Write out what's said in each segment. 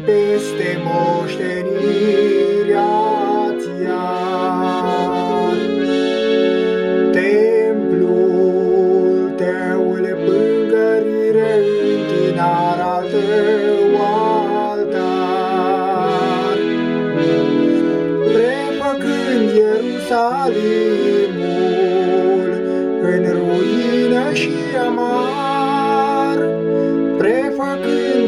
peste moștenirea ți-ar. Templul tău îl pângărire întinar al tău altar, prefăcând Ierusalimul în ruină și amar, prefăcând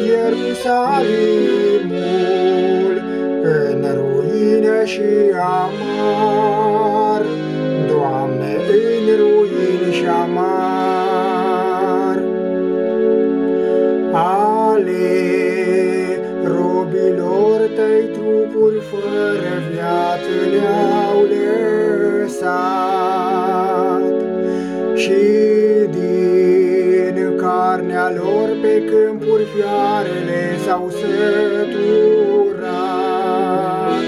Ierusalimul în ruină și amar, Doamne, în ruină și amar. Ale robilor tăi trupuri fără viață le-au lăsat, și din carnea lor pe câmpuri fiarele s-au săturat.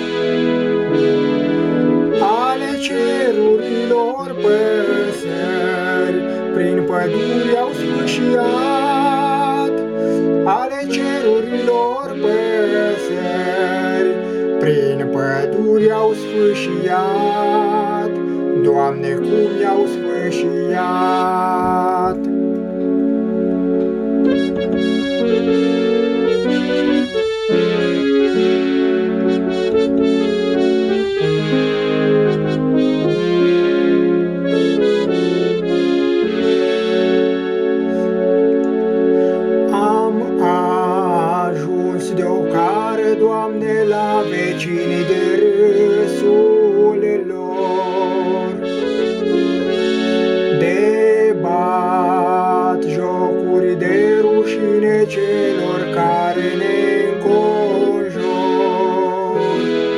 Ale cerurilor păsări prin păduri au sfâșiat, ale cerurilor păsări prin păduri au sfâșiat, Doamne, cum i-au sfâșiat. Doamne, la vecinii de râsul lor, de bat jocuri de rușine celor care ne înconjur,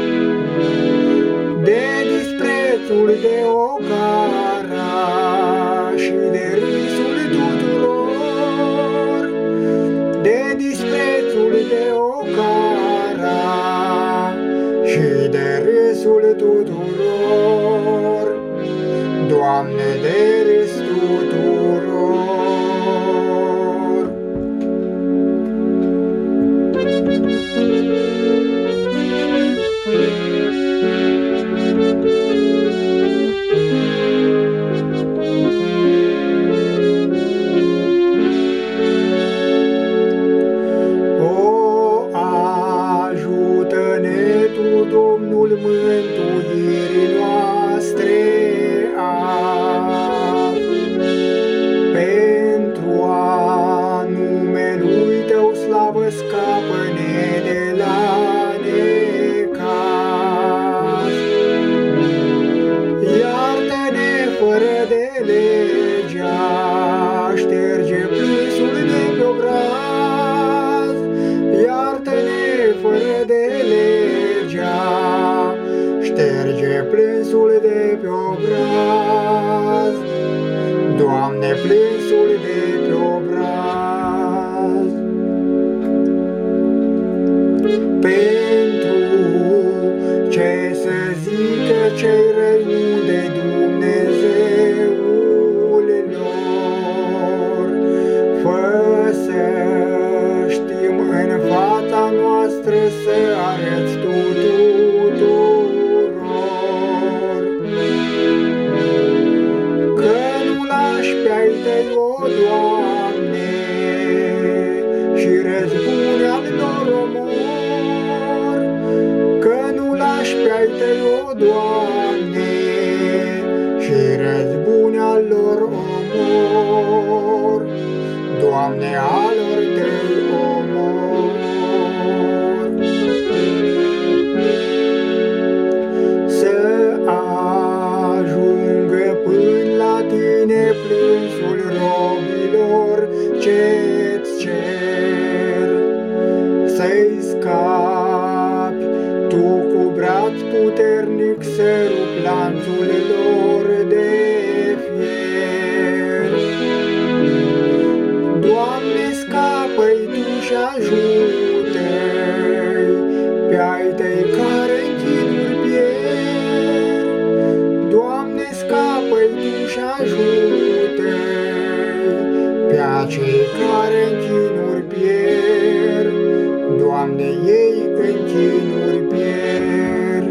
de disprețul de ocara și de râsul tuturor, de disprețul de ocara și de râsul tuturor, Doamne, de râs tuturor. Domnul mântuirii noastre azi, pentru a numelui Tău slavă scapă-ne de la necaz. Iartă-ne fără de legea, șterge plânsul de pe obraz, iartă-ne fără de legea, șterge plânsul de pe obraz, Doamne, plânsul de pe obraz. Pentru ce să zică cei răi unde Dumnezeul lor, fă să știm în fața noastră să arăți tuturor, că nu lași pe-ai Tăi, o Doamne, și răzbune al lor omor, că nu lași pe-ai Tăi, o Doamne, și răzbune al lor omor, Doamne, alor Tăi omor. Să ajungă până la Tine plânsul robilor ce-ți cer, să-i scapi Tu cu braț puternic, să rup lanțul lor de fier. Doamne, scapă-i Tu și ajută-i pe-ai Tăi care în chinuri pierd. Doamne, scapă-i Tu și ajută-i pe acei care în chinuri pierd. Doamne, ei chinuri pierd.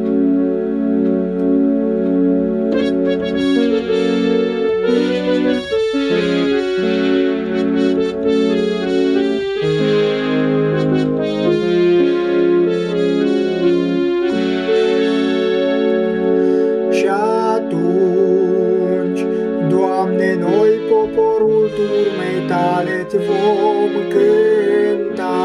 Și atunci, Doamne, noi, poporul turmei Tale, îți vom cânta.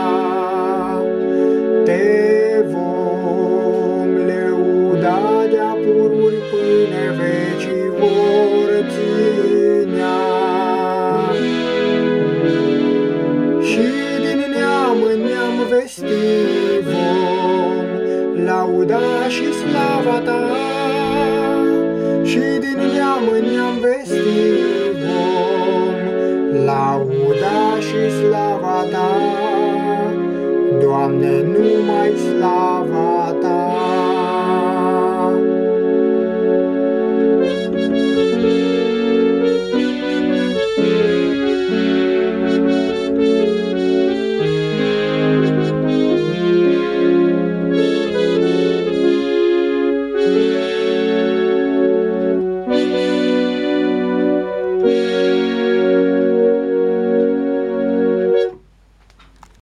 Te vom lăuda de-a pururi până vecii vor ținea. Și din neam în neam vestit vom lauda și slava Ta. Și din neam în neam vestit vom lauda și slava Ta. Doamne, numai slavă.